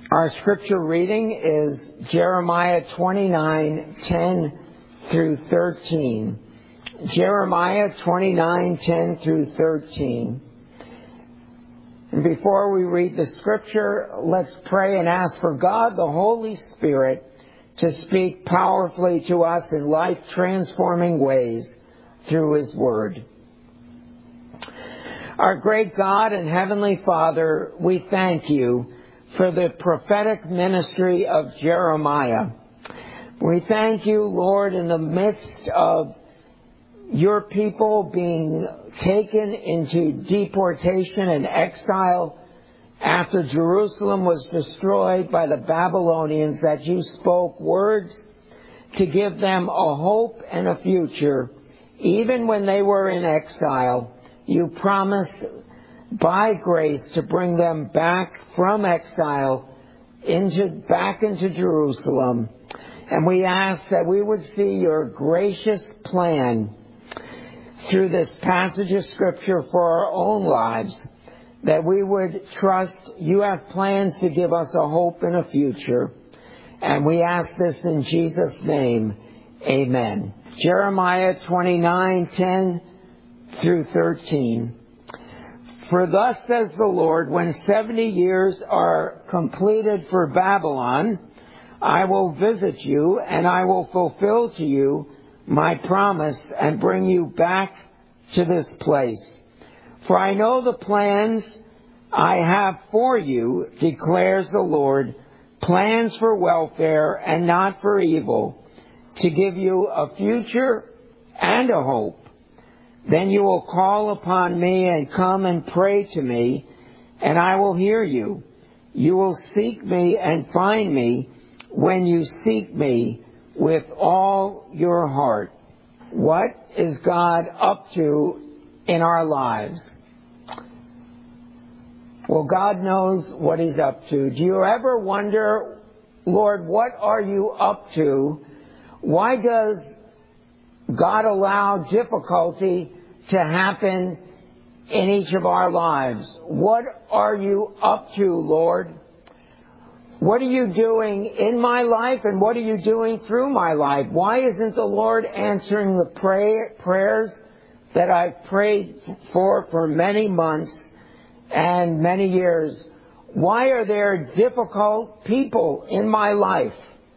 Our scripture reading is Jeremiah 29:10 through 13. Jeremiah 29:10 through 13. And before we read the scripture, let's pray and ask for God, the Holy Spirit, to speak powerfully to us in life-transforming ways through His Word. Our great God and Heavenly Father, we thank You for the prophetic ministry of Jeremiah. We thank You, Lord, in the midst of Your people being taken into deportation and exile after Jerusalem was destroyed by the Babylonians, that You spoke words to give them a hope and a future. Even when they were in exile, You promised by grace to bring them back from exile back into Jerusalem. And we ask that we would see Your gracious plan through this passage of Scripture for our own lives, that we would trust You have plans to give us a hope and a future. And we ask this in Jesus' name. Amen. Jeremiah 29:10 through 13. For thus says the Lord, when 70 years are completed for Babylon, I will visit you, and I will fulfill to you My promise and bring you back to this place. For I know the plans I have for you, declares the Lord, plans for welfare and not for evil, to give you a future and a hope. Then you will call upon Me and come and pray to Me, and I will hear you. You will seek Me and find Me when you seek Me with all your heart. What is God up to in our lives? Well, God knows what He's up to. Do you ever wonder, Lord, what are You up to? Why does God allow difficulty to happen in each of our lives? What are You up to, Lord? What are You doing in my life, and what are You doing through my life? Why isn't the Lord answering the prayers that I've prayed for many months and many years? Why are there difficult people in my life?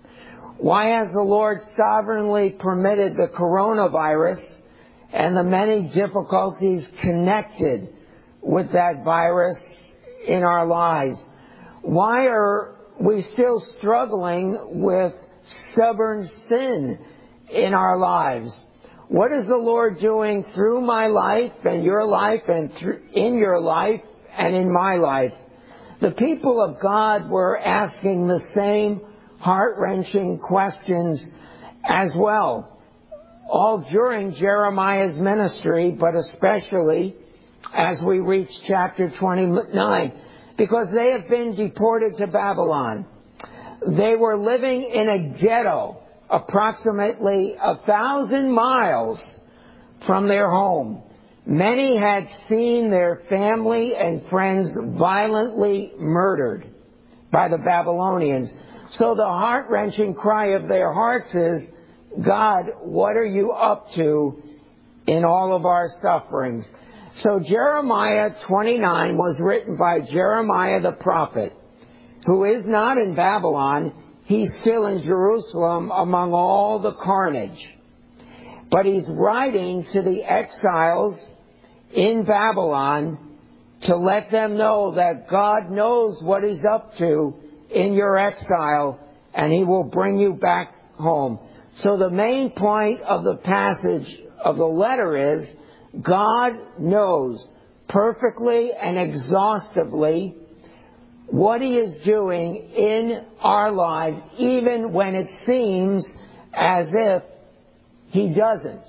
Why has the Lord sovereignly permitted the coronavirus and the many difficulties connected with that virus in our lives? Why are we still struggling with stubborn sin in our lives? What is the Lord doing through my life and your life and in your life and in my life? The people of God were asking the same heart-wrenching questions as well, all during Jeremiah's ministry, but especially as we reach chapter 29, because they have been deported to Babylon. They were living in a ghetto approximately 1,000 miles from their home. Many had seen their family and friends violently murdered by the Babylonians. So the heart-wrenching cry of their hearts is, God, what are You up to in all of our sufferings? So Jeremiah 29 was written by Jeremiah the prophet, who is not in Babylon. He's still in Jerusalem among all the carnage. But he's writing to the exiles in Babylon to let them know that God knows what He's up to in your exile, and He will bring you back home. So the main point of the passage of the letter is, God knows perfectly and exhaustively what He is doing in our lives, even when it seems as if He doesn't.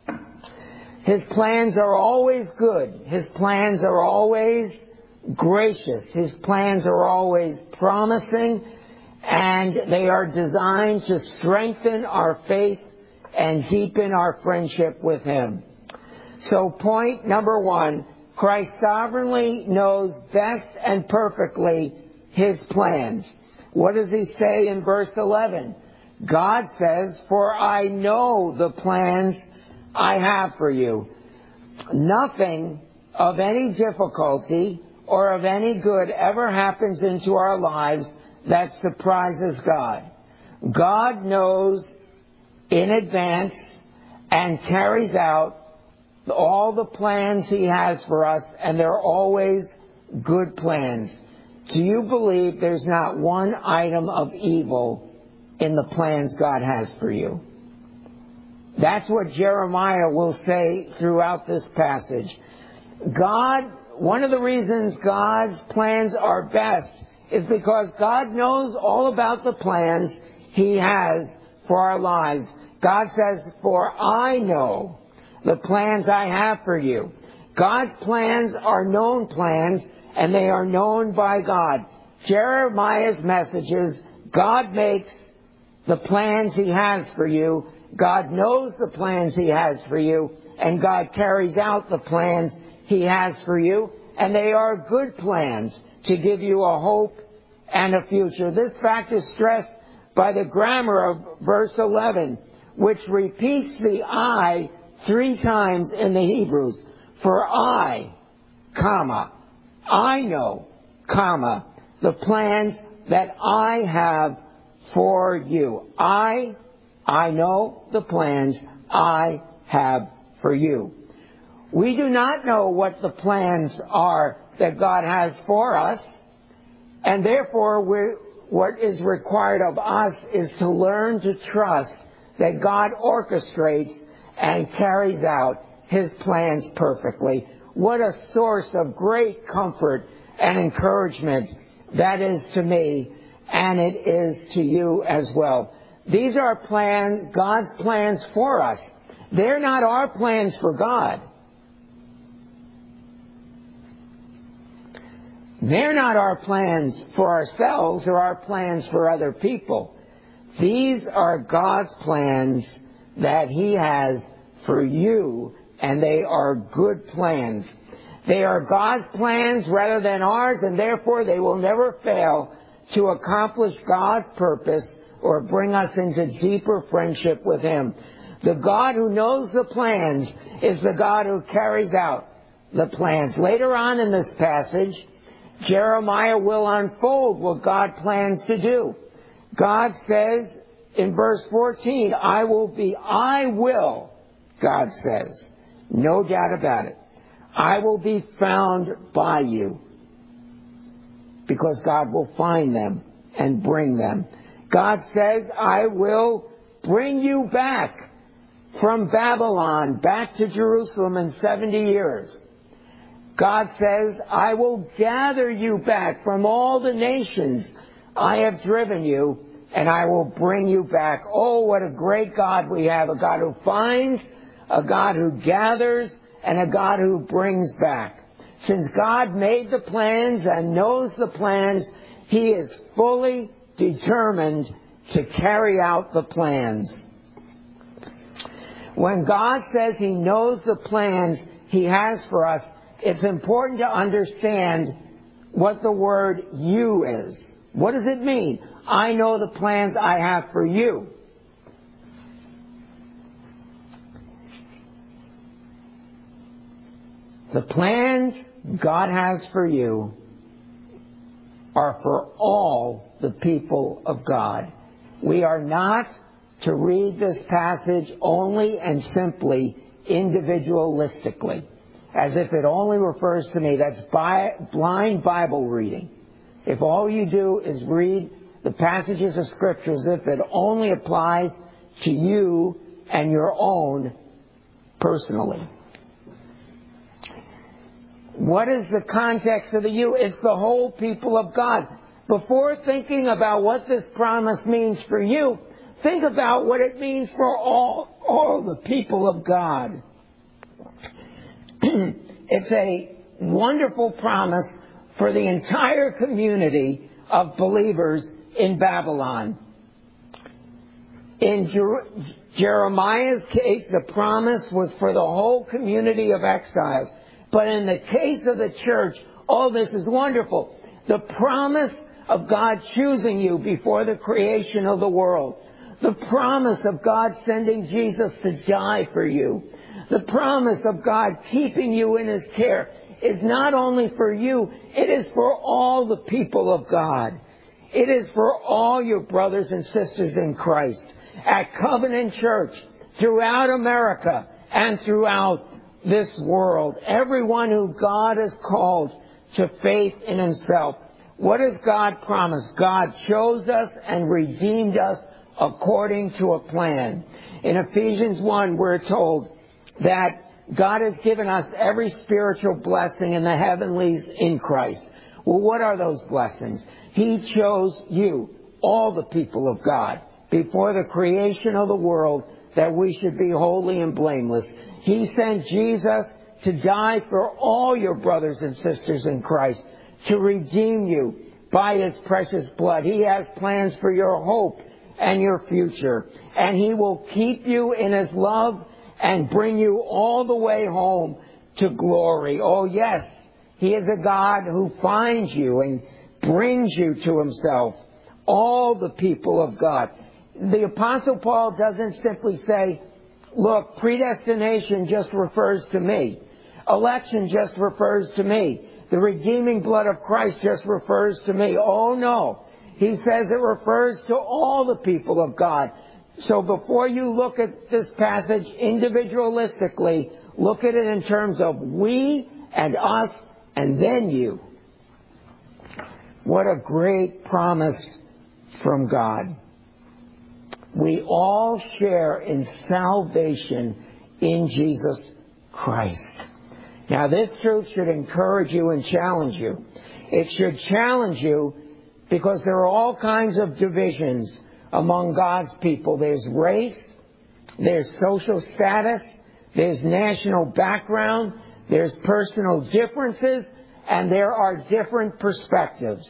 His plans are always good. His plans are always gracious. His plans are always promising, and they are designed to strengthen our faith and deepen our friendship with Him. So point number one, Christ sovereignly knows best and perfectly His plans. What does he say in verse 11? God says, "For I know the plans I have for you." Nothing of any difficulty or of any good ever happens into our lives that surprises God. God knows in advance and carries out all the plans He has for us, and they're always good plans. Do you believe there's not one item of evil in the plans God has for you? That's what Jeremiah will say throughout this passage. One of the reasons God's plans are best is because God knows all about the plans He has for our lives. God says, "For I know the plans I have for you." God's plans are known plans, and they are known by God. Jeremiah's message is, God makes the plans He has for you. God knows the plans He has for you, and God carries out the plans He has for you, and they are good plans to give you a hope and a future. This fact is stressed by the grammar of verse 11, which repeats the I 3 times in the Hebrews. For I, comma, I know, comma, the plans that I have for you. I know the plans I have for you. We do not know what the plans are that God has for us, and therefore what is required of us is to learn to trust that God orchestrates and carries out His plans perfectly. What a source of great comfort and encouragement that is to me, and it is to you as well. These are God's plans for us. They're not our plans for God. They're not our plans for ourselves or our plans for other people. These are God's plans that He has for you, and they are good plans. They are God's plans rather than ours, and therefore they will never fail to accomplish God's purpose or bring us into deeper friendship with Him. The God who knows the plans is the God who carries out the plans. Later on in this passage, Jeremiah will unfold what God plans to do. God says in verse 14, I will, God says, no doubt about it, I will be found by you, because God will find them and bring them. God says, I will bring you back from Babylon, back to Jerusalem in 70 years. God says, I will gather you back from all the nations I have driven you, and I will bring you back. Oh, what a great God we have. A God who finds, a God who gathers, and a God who brings back. Since God made the plans and knows the plans, He is fully determined to carry out the plans. When God says He knows the plans He has for us, it's important to understand what the word you is. What does it mean? I know the plans I have for you. The plans God has for you are for all the people of God. We are not to read this passage only and simply individualistically, as if it only refers to me. That's blind Bible reading. If all you do is read the passages of Scripture as if it only applies to you and your own personally. What is the context of the you? It's the whole people of God. Before thinking about what this promise means for you, think about what it means for all the people of God. It's a wonderful promise for the entire community of believers in Babylon. In Jeremiah's case, the promise was for the whole community of exiles. But in the case of the church, all this is wonderful. The promise of God choosing you before the creation of the world. The promise of God sending Jesus to die for you. The promise of God keeping you in His care is not only for you, it is for all the people of God. It is for all your brothers and sisters in Christ at Covenant Church, throughout America, and throughout this world. Everyone who God has called to faith in Himself. What does God promise? God chose us and redeemed us according to a plan. In Ephesians 1, we're told that God has given us every spiritual blessing in the heavenlies in Christ. Well, what are those blessings? He chose you, all the people of God, before the creation of the world, that we should be holy and blameless. He sent Jesus to die for all your brothers and sisters in Christ, to redeem you by His precious blood. He has plans for your hope and your future. And He will keep you in His love and bring you all the way home to glory. Oh yes, He is a God who finds you and brings you to Himself. All the people of God. The Apostle Paul doesn't simply say, look, predestination just refers to me. Election just refers to me. The redeeming blood of Christ just refers to me. Oh no. He says it refers to all the people of God. So before you look at this passage individualistically, look at it in terms of we and us and then you. What a great promise from God. We all share in salvation in Jesus Christ. Now this truth should encourage you and challenge you. It should challenge you because there are all kinds of divisions among God's people. There's race, there's social status, there's national background, there's personal differences, and there are different perspectives.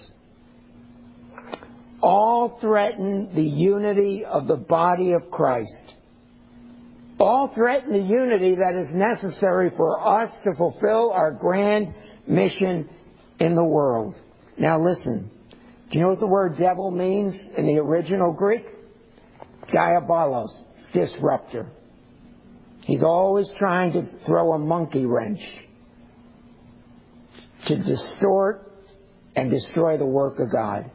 All threaten the unity of the body of Christ. All threaten the unity that is necessary for us to fulfill our grand mission in the world. Now listen, do you know what the word devil means in the original Greek? Diabolos, disruptor. He's always trying to throw a monkey wrench to distort and destroy the work of God.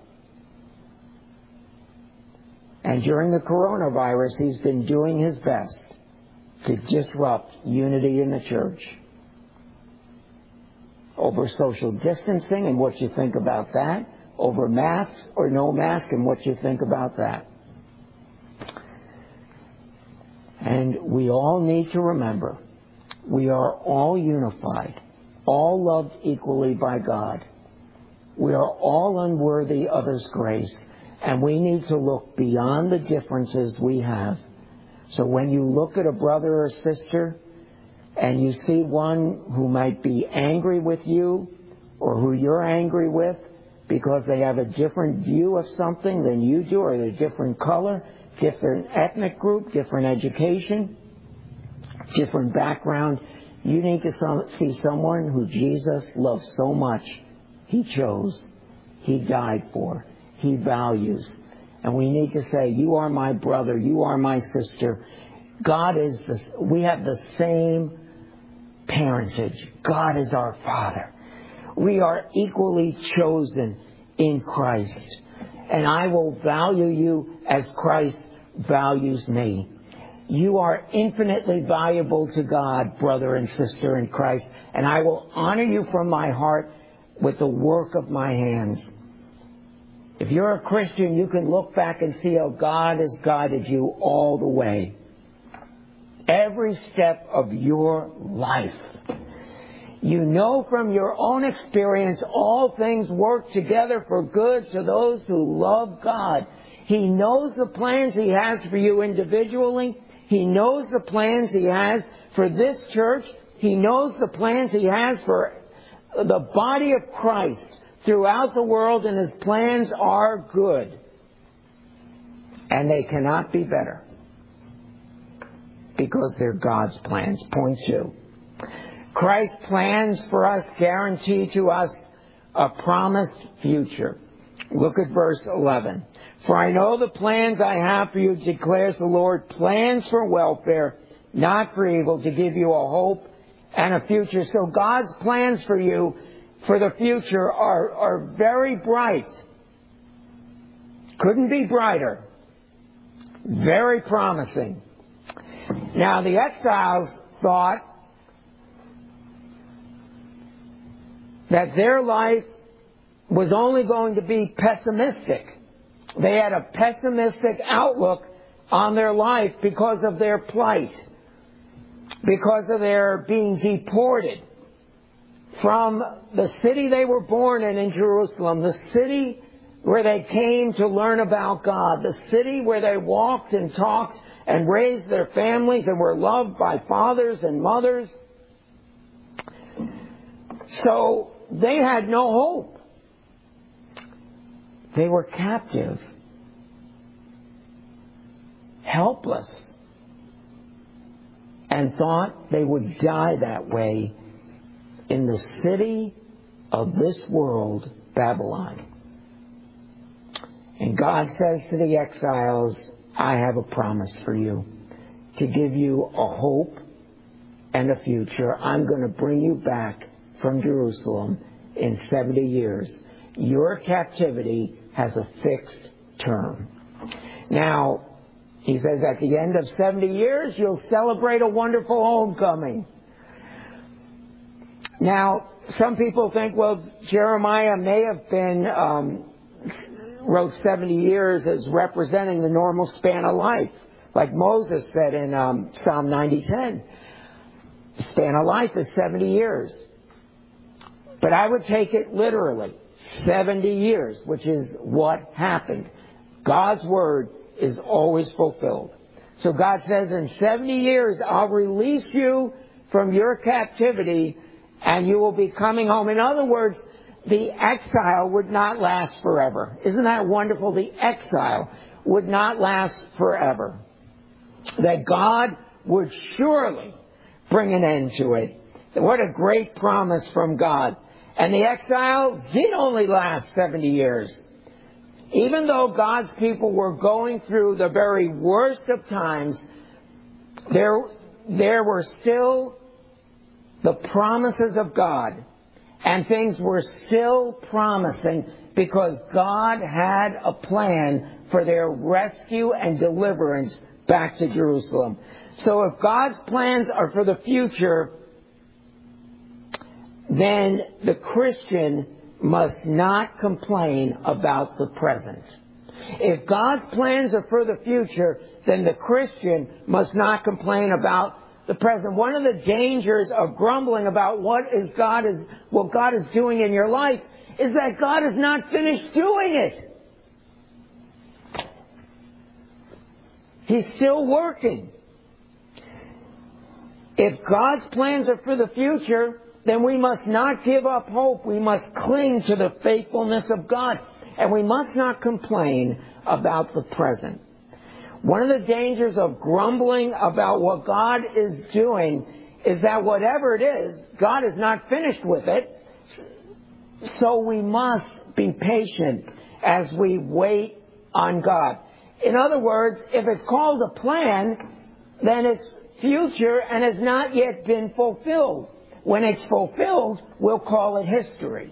And during the coronavirus, he's been doing his best to disrupt unity in the church. Over social distancing and what you think about that. Over masks or no mask and what you think about that. And we all need to remember, we are all unified, all loved equally by God. We are all unworthy of His grace, and we need to look beyond the differences we have. So when you look at a brother or sister, and you see one who might be angry with you, or who you're angry with, because they have a different view of something than you do, or they're a different color, different ethnic group, different education, different background. You need to see someone who Jesus loves so much. He chose. He died for. He values. And we need to say, you are my brother. You are my sister. We have the same parentage. God is our Father. We are equally chosen in Christ. And I will value you as Christ values me. You are infinitely valuable to God, brother and sister in Christ. And I will honor you from my heart with the work of my hands. If you're a Christian, you can look back and see how God has guided you all the way. Every step of your life. You know from your own experience all things work together for good to those who love God. He knows the plans He has for you individually. He knows the plans He has for this church. He knows the plans He has for the body of Christ throughout the world, and His plans are good. And they cannot be better because they're God's plans. Point 2. Christ's plans for us guarantee to us a promised future. Look at verse 11. For I know the plans I have for you, declares the Lord, plans for welfare, not for evil, to give you a hope and a future. So God's plans for you for the future are very bright. Couldn't be brighter. Very promising. Now the exiles thought that their life was only going to be pessimistic. They had a pessimistic outlook on their life because of their plight, because of their being deported from the city they were born in Jerusalem, the city where they came to learn about God, the city where they walked and talked and raised their families and were loved by fathers and mothers. So they had no hope. They were captive, helpless, and thought they would die that way in the city of this world, Babylon. And God says to the exiles, I have a promise for you to give you a hope and a future. I'm going to bring you back from Jerusalem in 70 years. Your captivity has a fixed term. Now, he says at the end of 70 years, you'll celebrate a wonderful homecoming. Now, some people think, well, Jeremiah may have been, wrote 70 years as representing the normal span of life. Like Moses said in Psalm 90:10. The span of life is 70 years. But I would take it literally. 70 years, which is what happened. God's word is always fulfilled. So God says, in 70 years, I'll release you from your captivity and you will be coming home. In other words, the exile would not last forever. Isn't that wonderful? The exile would not last forever. That God would surely bring an end to it. What a great promise from God. And the exile did only last 70 years. Even though God's people were going through the very worst of times, there were still the promises of God. And things were still promising because God had a plan for their rescue and deliverance back to Jerusalem. So if God's plans are for the future, then the Christian must not complain about the present. If God's plans are for the future, then the Christian must not complain about the present. One of the dangers of grumbling about what God is doing in your life is that God is not finished doing it. He's still working. If God's plans are for the future, then we must not give up hope. We must cling to the faithfulness of God. And we must not complain about the present. One of the dangers of grumbling about what God is doing is that whatever it is, God is not finished with it. So we must be patient as we wait on God. In other words, if it's called a plan, then it's future and has not yet been fulfilled. When it's fulfilled, we'll call it history.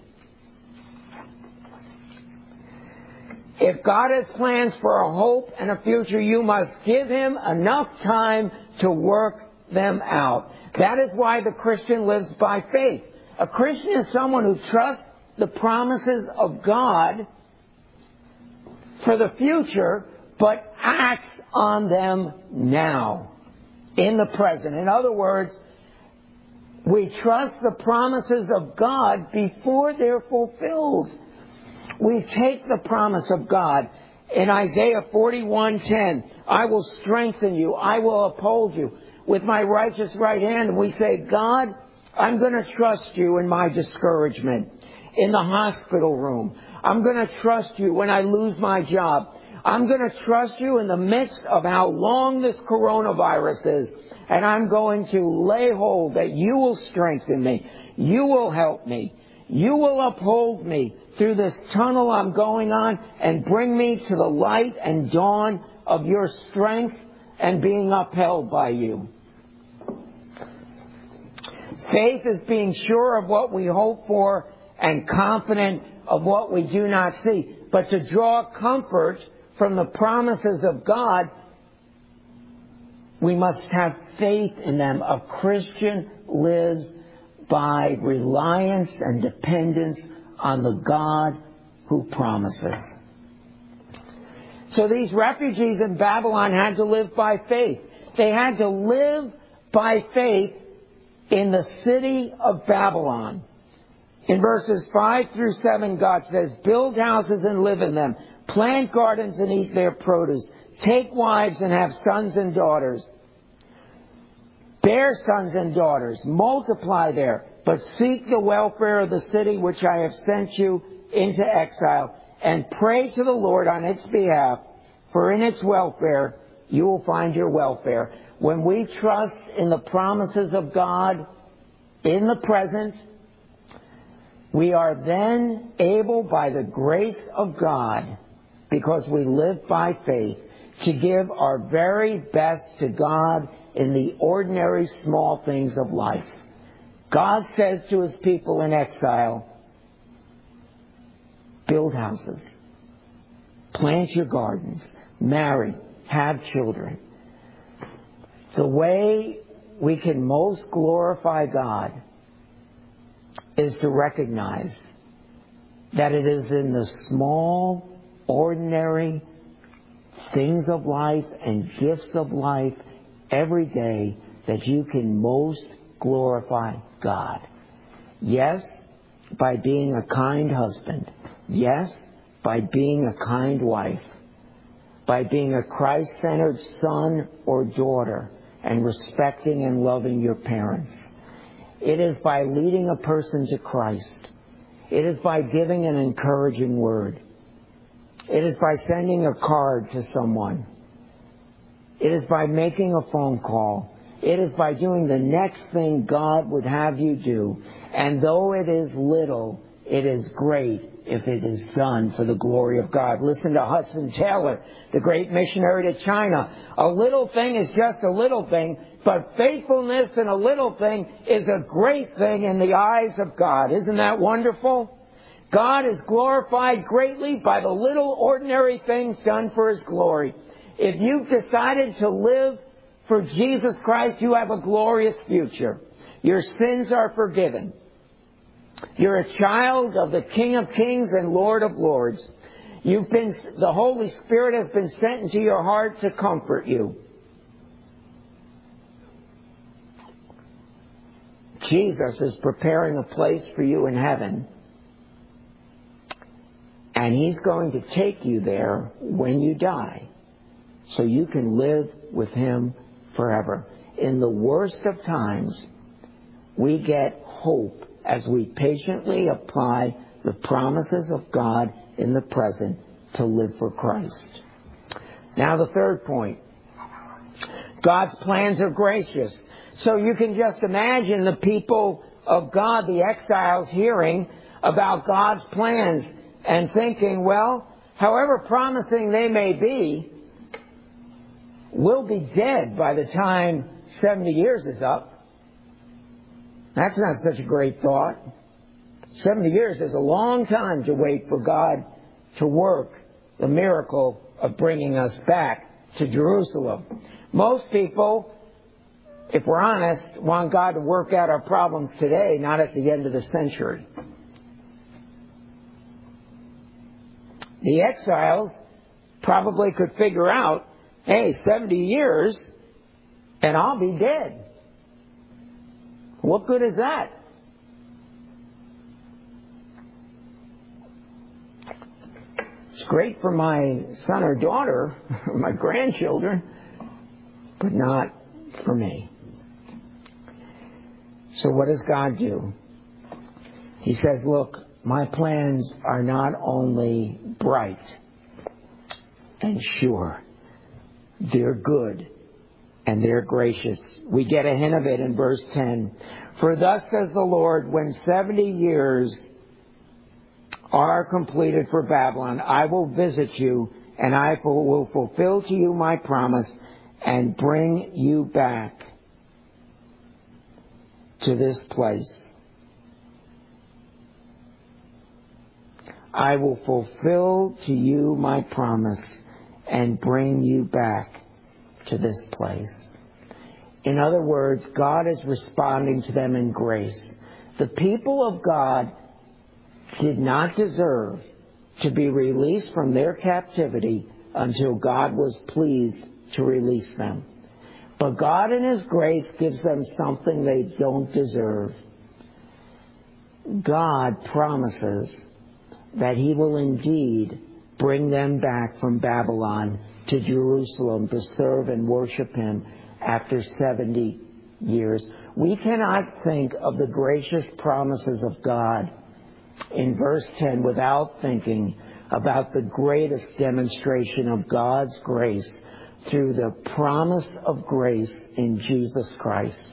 If God has plans for a hope and a future, you must give Him enough time to work them out. That is why the Christian lives by faith. A Christian is someone who trusts the promises of God for the future, but acts on them now, in the present. In other words, we trust the promises of God before they're fulfilled. We take the promise of God in Isaiah 41:10. I will strengthen you. I will uphold you with my righteous right hand. And we say, God, I'm going to trust you in my discouragement, in the hospital room. I'm going to trust you when I lose my job. I'm going to trust you in the midst of how long this coronavirus is. And I'm going to lay hold that you will strengthen me. You will help me. You will uphold me through this tunnel I'm going on and bring me to the light and dawn of your strength and being upheld by you. Faith is being sure of what we hope for and confident of what we do not see. But to draw comfort from the promises of God, we must have faith in them. A Christian lives by reliance and dependence on the God who promises. So these refugees in Babylon had to live by faith. They had to live by faith in the city of Babylon. In verses 5 through 7, God says, build houses and live in them. Plant gardens and eat their produce. Take wives and have sons and daughters. Bear sons and daughters. Multiply there. But seek the welfare of the city which I have sent you into exile. And pray to the Lord on its behalf. For in its welfare you will find your welfare. When we trust in the promises of God in the present, we are then able, by the grace of God, because we live by faith, to give our very best to God in the ordinary small things of life. God says to His people in exile, build houses, plant your gardens, marry, have children. The way we can most glorify God is to recognize that it is in the small, ordinary things of life and gifts of life every day that you can most glorify God. Yes, by being a kind husband. Yes, by being a kind wife. By being a Christ-centered son or daughter and respecting and loving your parents. It is by leading a person to Christ. It is by giving an encouraging word. It is by sending a card to someone. It is by making a phone call. It is by doing the next thing God would have you do. And though it is little, it is great if it is done for the glory of God. Listen to Hudson Taylor, the great missionary to China. A little thing is just a little thing, but faithfulness in a little thing is a great thing in the eyes of God. Isn't that wonderful? God is glorified greatly by the little ordinary things done for His glory. If you've decided to live for Jesus Christ, you have a glorious future. Your sins are forgiven. You're a child of the King of Kings and Lord of Lords. The Holy Spirit has been sent into your heart to comfort you. Jesus is preparing a place for you in heaven. And He's going to take you there when you die, so you can live with Him forever. In the worst of times, we get hope as we patiently apply the promises of God in the present to live for Christ. Now the third point. God's plans are gracious. So you can just imagine the people of God, the exiles, hearing about God's plans and thinking, well, however promising they may be, we'll be dead by the time 70 years is up. That's not such a great thought. 70 years is a long time to wait for God to work the miracle of bringing us back to Jerusalem. Most people, if we're honest, want God to work out our problems today, not at the end of the century. The exiles probably could figure out, hey, 70 years and I'll be dead. What good is that? It's great for my son or daughter, or my grandchildren, but not for me. So what does God do? He says, look, my plans are not only bright and sure, they're good and they're gracious. We get a hint of it in verse 10. For thus says the Lord, when 70 years are completed for Babylon, I will visit you, and I will fulfill to you my promise and bring you back to this place. I will fulfill to you my promise and bring you back to this place. In other words, God is responding to them in grace. The people of God did not deserve to be released from their captivity until God was pleased to release them. But God in His grace gives them something they don't deserve. God promises that He will indeed bring them back from Babylon to Jerusalem to serve and worship Him after 70 years. We cannot think of the gracious promises of God in verse 10 without thinking about the greatest demonstration of God's grace through the promise of grace in Jesus Christ.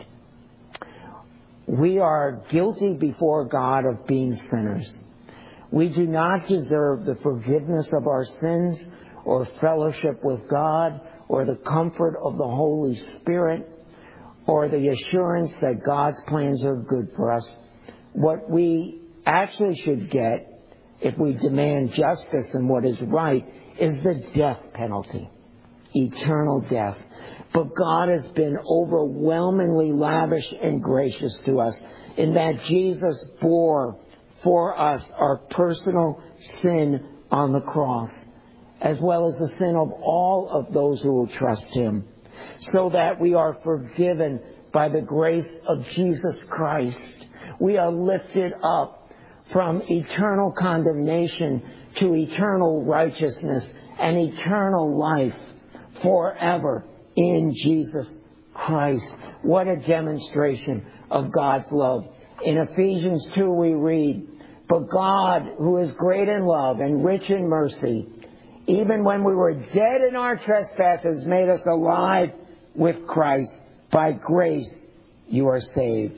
We are guilty before God of being sinners. We do not deserve the forgiveness of our sins or fellowship with God or the comfort of the Holy Spirit or the assurance that God's plans are good for us. What we actually should get, if we demand justice and what is right, is the death penalty, eternal death. But God has been overwhelmingly lavish and gracious to us in that Jesus bore for us our personal sin on the cross, as well as the sin of all of those who will trust Him, so that we are forgiven by the grace of Jesus Christ. We are lifted up from eternal condemnation to eternal righteousness and eternal life forever in Jesus Christ. What a demonstration of God's love. In Ephesians 2 we read, "But God, who is great in love and rich in mercy, even when we were dead in our trespasses, made us alive with Christ. By grace you are saved."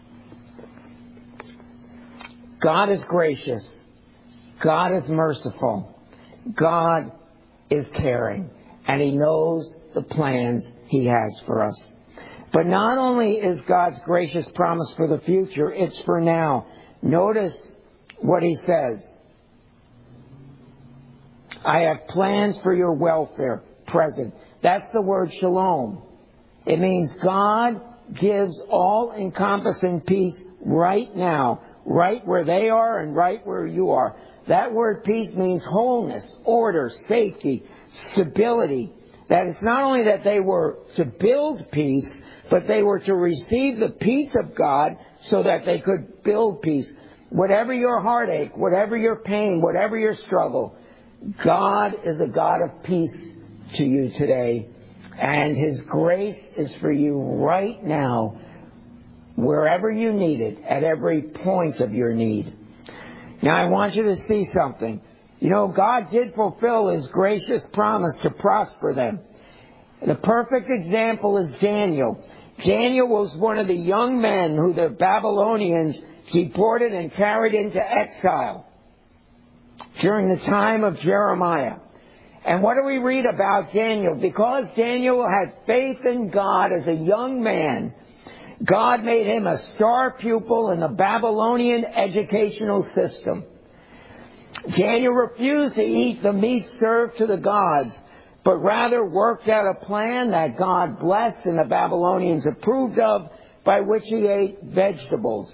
God is gracious. God is merciful. God is caring. And He knows the plans He has for us. But not only is God's gracious promise for the future, it's for now. Notice what He says. I have plans for your welfare, present. That's the word shalom. It means God gives all-encompassing peace right now, right where they are and right where you are. That word peace means wholeness, order, safety, stability. That it's not only that they were to build peace, but they were to receive the peace of God so that they could build peace. Whatever your heartache, whatever your pain, whatever your struggle, God is a God of peace to you today. And His grace is for you right now, wherever you need it, at every point of your need. Now, I want you to see something. You know, God did fulfill His gracious promise to prosper them. The perfect example is Daniel. Daniel was one of the young men who the Babylonians deported and carried into exile during the time of Jeremiah. And what do we read about Daniel? Because Daniel had faith in God as a young man, God made him a star pupil in the Babylonian educational system. Daniel refused to eat the meat served to the gods, but rather worked out a plan that God blessed and the Babylonians approved of, by which he ate vegetables.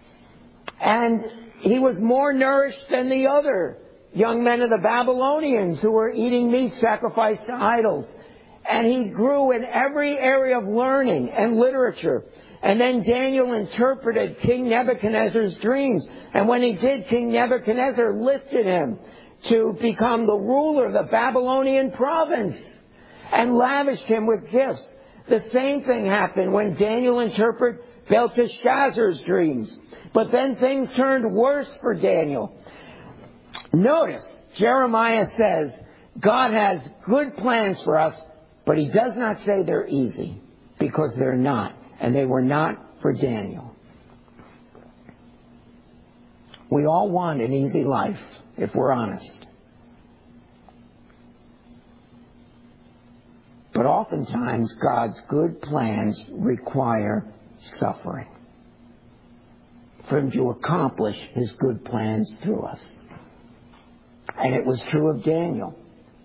And he was more nourished than the other young men of the Babylonians who were eating meat sacrificed to idols. And he grew in every area of learning and literature. And then Daniel interpreted King Nebuchadnezzar's dreams. And when he did, King Nebuchadnezzar lifted him to become the ruler of the Babylonian province and lavished him with gifts. The same thing happened when Daniel interpreted Belteshazzar's dreams. But then things turned worse for Daniel. Notice, Jeremiah says, God has good plans for us, but He does not say they're easy, because they're not. And they were not for Daniel. We all want an easy life, if we're honest. But oftentimes, God's good plans require suffering for Him to accomplish His good plans through us. And it was true of Daniel.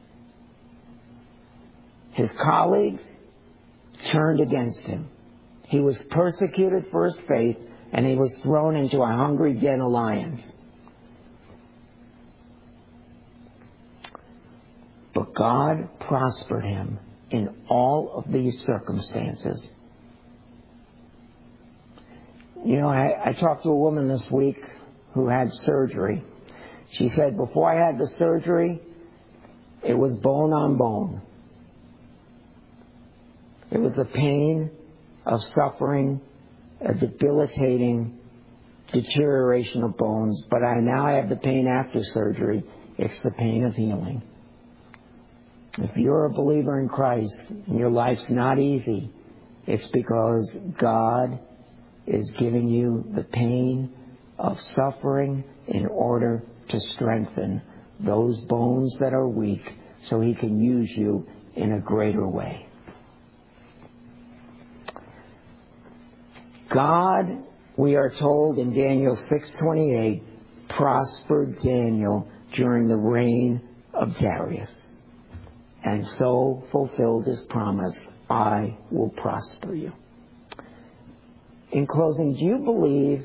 His colleagues turned against him. He was persecuted for his faith, and he was thrown into a hungry den of lions. But God prospered him in all of these circumstances. You know, I talked to a woman this week who had surgery. She said, before I had the surgery, it was bone on bone. It was the pain of suffering, a debilitating deterioration of bones. But now I have the pain after surgery. It's the pain of healing. If you're a believer in Christ and your life's not easy, it's because God is giving you the pain of suffering in order to strengthen those bones that are weak so He can use you in a greater way. God, we are told in Daniel 6:28, prospered Daniel during the reign of Darius, and so fulfilled His promise, I will prosper you. In closing, do you believe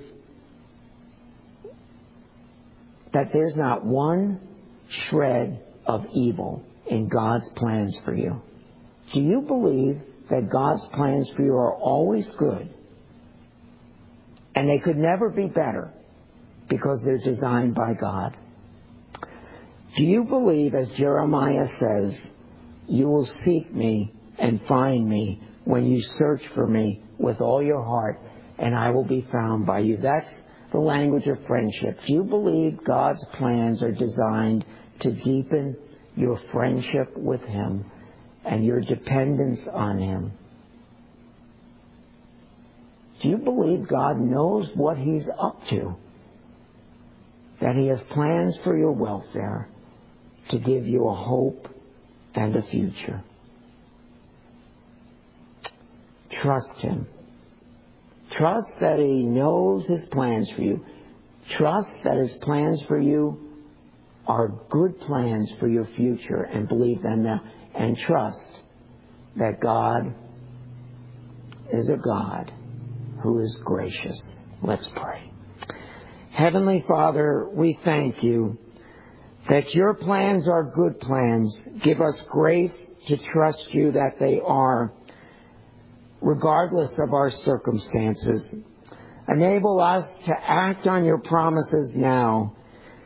that there's not one shred of evil in God's plans for you? Do you believe that God's plans for you are always good? And they could never be better because they're designed by God. Do you believe, as Jeremiah says, you will seek me and find me when you search for me with all your heart, and I will be found by you? That's the language of friendship. Do you believe God's plans are designed to deepen your friendship with Him and your dependence on Him? Do you believe God knows what He's up to? That He has plans for your welfare to give you a hope and a future? Trust Him. Trust that He knows His plans for you. Trust that His plans for you are good plans for your future, and believe them now. And trust that God is a God who is gracious. Let's pray. Heavenly Father, we thank You that Your plans are good plans. Give us grace to trust You that they are, regardless of our circumstances. Enable us to act on Your promises now.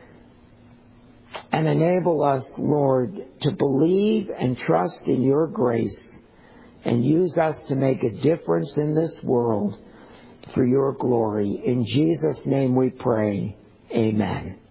And enable us, Lord, to believe and trust in Your grace, and use us to make a difference in this world for Your glory. In Jesus' name we pray. Amen.